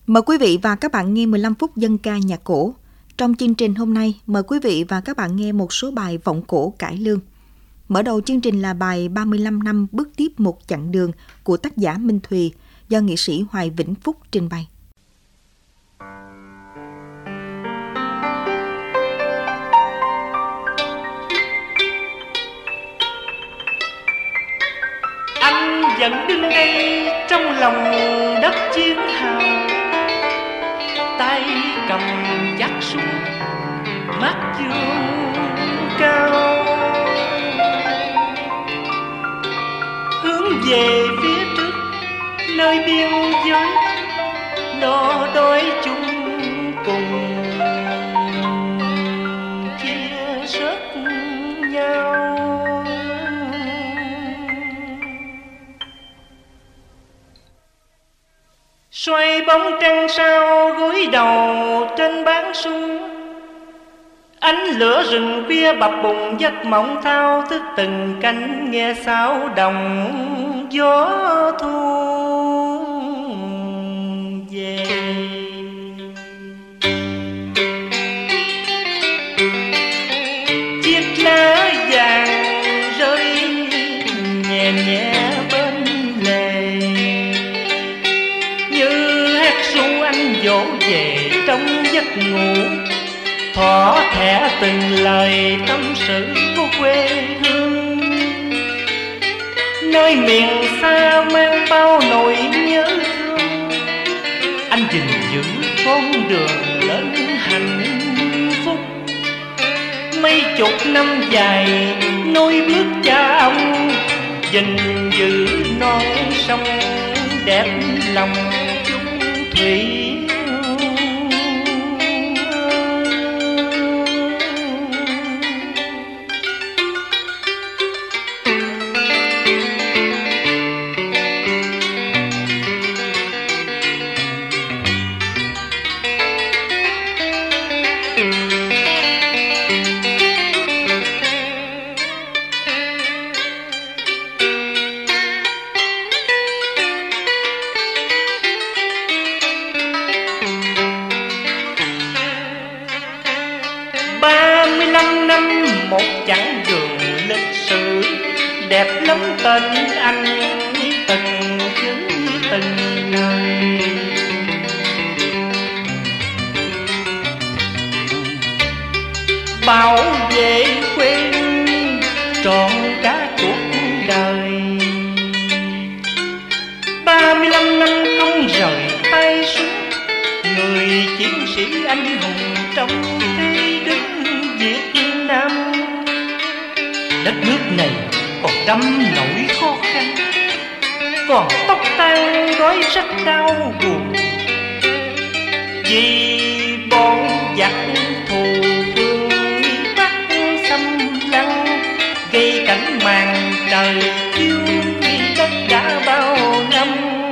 Mời quý vị và các bạn nghe 15 phút dân ca nhạc cổ. Trong chương trình hôm nay, mời quý vị và các bạn nghe một số bài vọng cổ cải lương. Mở đầu chương trình là bài 35 năm bước tiếp một chặng đường của tác giả Minh Thùy do nghệ sĩ Hoài Vĩnh Phúc trình bày. Anh vẫn đứng đây trong lòng đất chiến hào, tay cầm dắt súng, mắt dương cao, hướng về phía trước nơi biên giới, no đói chung cùng chia sớt nhau. Xoay bóng trăng sao gối đầu trên bán sung, ánh lửa rừng khuya bập bùng giấc mộng thao thức từng cánh nghe xáo đồng gió thu về. Chiếc lá vàng rơi nhẹ nhẹ bên lề, như hát ru anh dỗ về trong giấc ngủ, thỏ thẻ từng lời tâm sự của quê hương. Nơi miền xa mang bao nỗi nhớ thương, anh gìn giữ con đường lên hạnh phúc. Mấy chục năm dài nối bước cha ông, gìn giữ non sông đẹp lòng chung thủy. Một chặng đường lịch sử đẹp lắm, tên anh từng chữ từng lời. Bảo vệ quê hương trọn cả cuộc đời, 35 năm không rời tay súng, người chiến sĩ anh hùng trong thế đứng Việt Nam. Đất nước này còn trăm nỗi khó khăn, còn tóc tan gói rất đau buồn, vì bọn giặc thù phương Bắc xâm lăng, gây cảnh màn trời thiêu đất đã bao năm.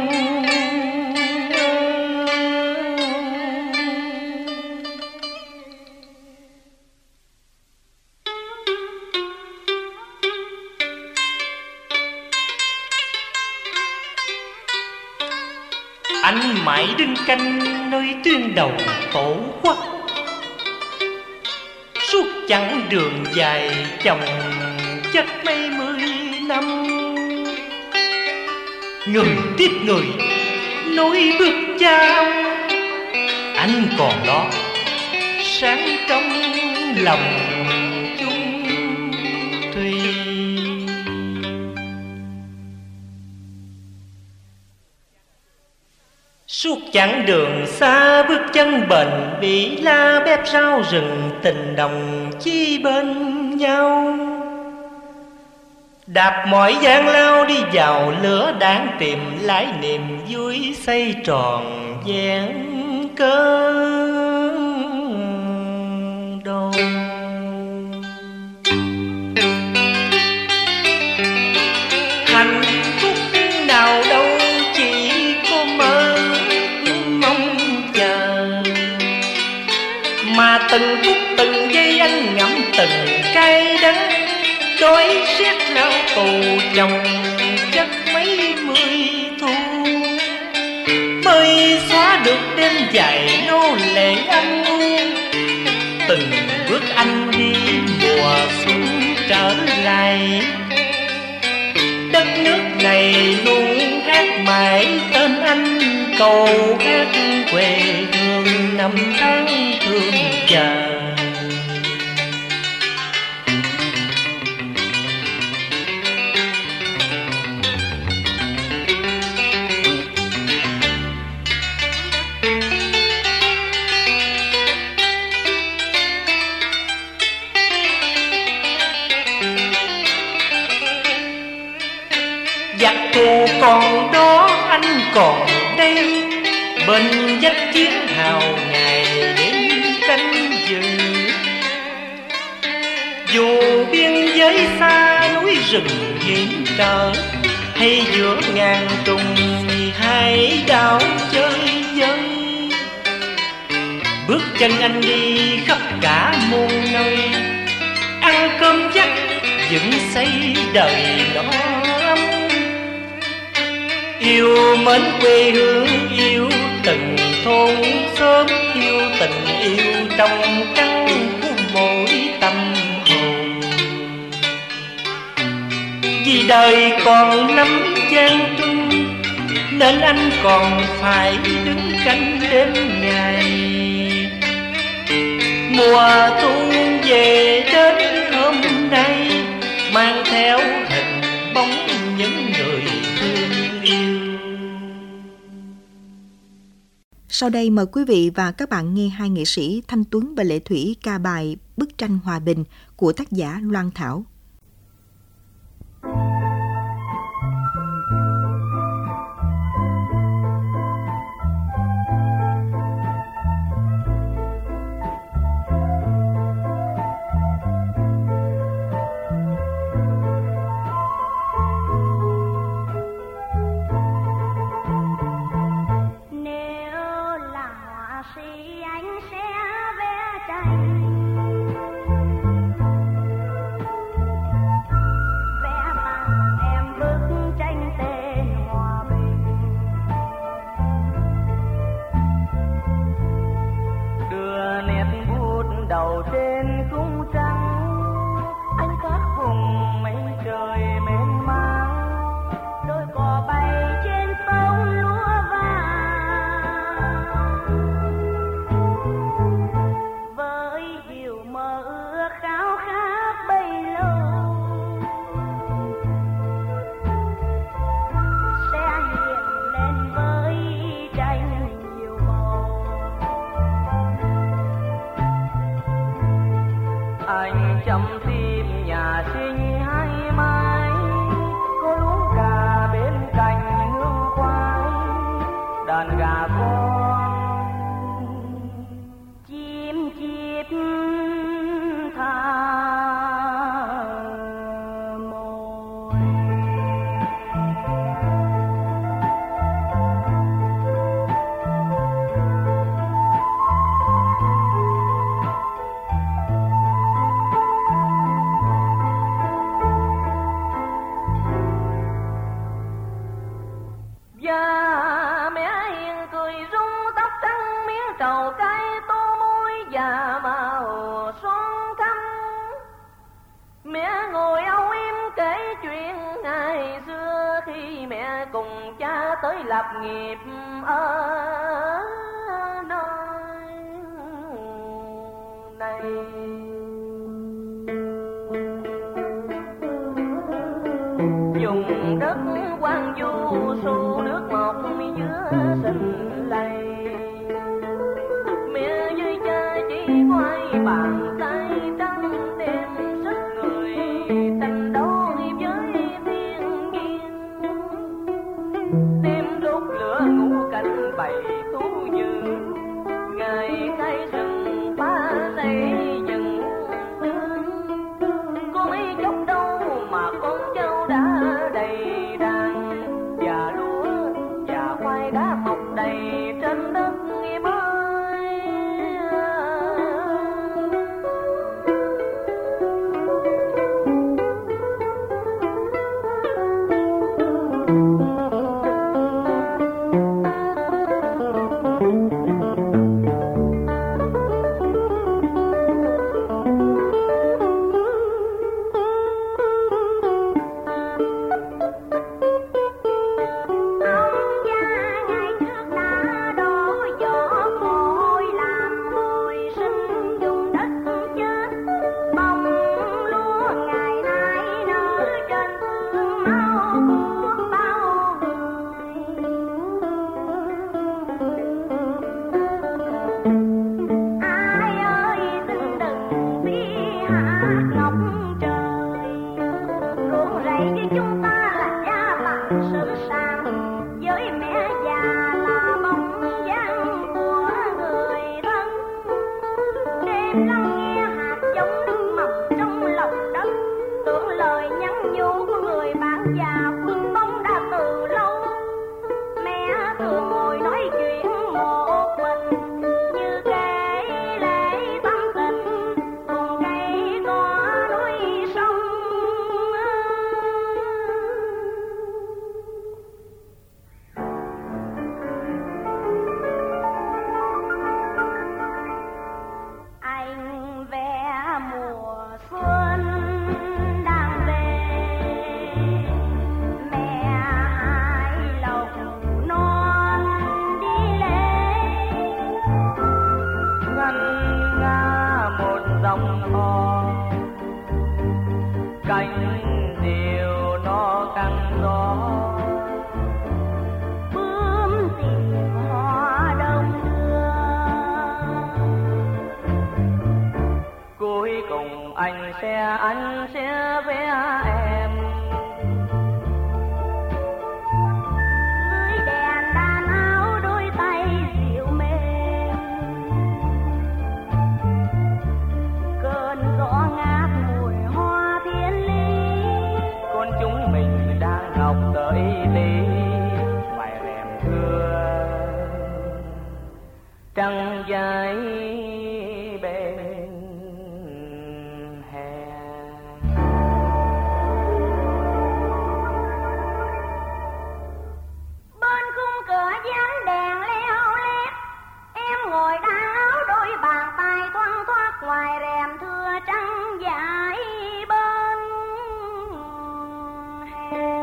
Anh mãi đứng canh nơi tuyến đầu tổ quốc, suốt chặng đường dài chồng chất mấy mươi năm. Người tiếp người nối bước cha ông, anh còn đó sáng trong lòng chung thủy. Suốt chặng đường xa bước chân bền bỉ, la bếp rau rừng tình đồng chi bên nhau. Đạp mọi gian lao đi vào lửa đạn, tìm lại niềm vui xây tròn vẹn cơ đôi. Hạnh phúc nào đâu chỉ có mơ mong chờ, mà từng phút từng giây anh ngậm từng cay đắng, đói rét lao tù chồng chất mấy mươi thu, bơi xóa đã được đêm dài nô lệ âm u. Từng bước anh đi mùa xuân trở lại, đất nước này luôn hát mãi tên anh, câu hát quê hương năm tháng thương chờ. Giặc thù còn đó anh còn đây, bên vách chiến hào ngày đêm canh giữ. Dù biên giới xa núi rừng hiểm trở, hay giữa ngàn trùng hai đảo chơi vơi, bước chân anh đi khắp cả muôn nơi, ăn cơm dắt dựng xây đời đó. Yêu mến quê hương, yêu từng thôn xóm, yêu tình yêu trong căn của mỗi tâm hồn. Vì đời còn năm gian trung, nên anh còn phải đứng canh đêm ngày. Mùa thu về đến hôm nay, mang theo hình bóng những người thương yêu. Sau đây mời quý vị và các bạn nghe hai nghệ sĩ Thanh Tuấn và Lệ Thủy ca bài Bức tranh hòa bình của tác giả Loan Thảo. Đầu trên khung trắng, anh khắc vùng mây trời mênh mang, đôi cò bay trên phông lúa vàng. Với điều mơ ước khao khát bấy lâu, sẽ hiện lên với tranh nhiều màu. Anh chăm tim nhà sinh hai mái, có lúa gà bên cạnh hương khoai, đàn gà con chim chít tha mồi. Và mẹ hiền cười rung tóc trắng, miếng trầu cay tô môi và màu son thắm. Mẹ ngồi âu yếm kể chuyện ngày xưa, khi mẹ cùng cha tới lập nghiệp ở nơi này. Dùng đất quang du xô nước mọc giữa sình lầy, mẹ với cha chỉ quay bàn tay trắng, đem sức người tranh đấu với thiên nhiên. Đêm đốt lửa ngủ canh bầy thú dữ, ngày khai rừng phá xây dựng tương. Có mấy chốc đâu mà con cháu đã đầy đàn, và lúa và khoai đã mọc đầy trên đất. anh sẽ vẽ em. Dưới đèn đàn áo đôi tay dịu mềm, cơn gió ngát mùi hoa thiên lý, con chúng mình đang ngọc tới ly, ngoài rèm thưa trăng dài bên hè. bên khung cửa dán đèn leo lét, em ngồi đan áo đôi bàn tay thoăn thoắt, ngoài rèm thưa trăng dài bên hè.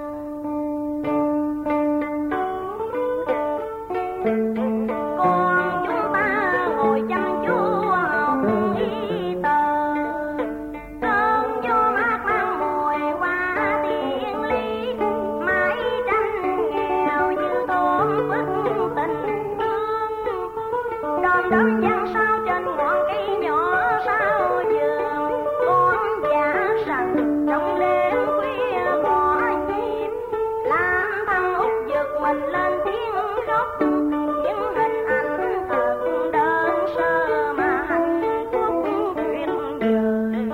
Còn chúng ta ngồi chăm chú học y tờ, cơn gió mát mang mùi hoa thiên lý, mái tranh nghèo như thốn phức tình thương. Đom đóm vang sao trên ngọn cây nhỏ sau vườn, con giả rằng trong đêm khuya có nhịp, làm thằng út giật mình lên tiếng khóc. Những hình ảnh thật đơn sơ mà hạnh phúc tuyệt vời.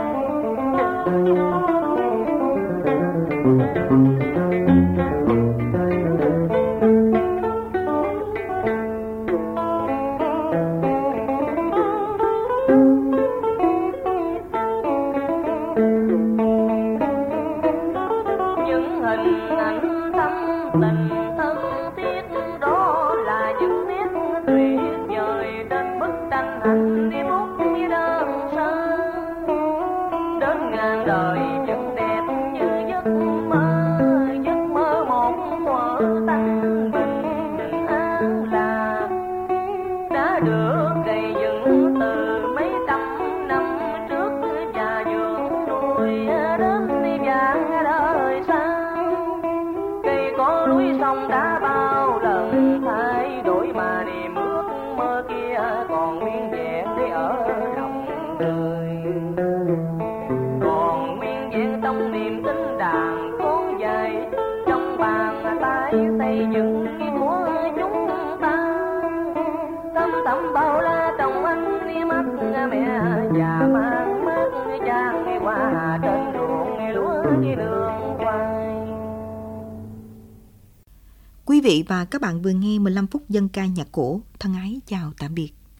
Những hình ảnh thâm tình thân thiết, đó là những nét tuyệt vời trên bức tranh ảnh đi bút như đơn sơ. Đến ngàn đời vẫn đẹp như giấc mơ một thuở thanh bình an lạc, đã được gây dựng từ mấy trăm năm trước, và dưỡng nuôi đến vàng đời sau. Cây có núi sông đã bao lần thay đổi, mà niềm ước mơ kia còn nguyên vẹn để ở lòng người, còn nguyên vẹn trong niềm tin đàn con dài, trong bàn tay xây dựng của chúng ta. Thâm thẳm bao la trong ánh mắt mẹ già, mang mát trang hoa trên ruộng lúa như đường khoai. Quý vị và các bạn vừa nghe 15 phút dân ca nhạc cổ. Thân ái chào tạm biệt.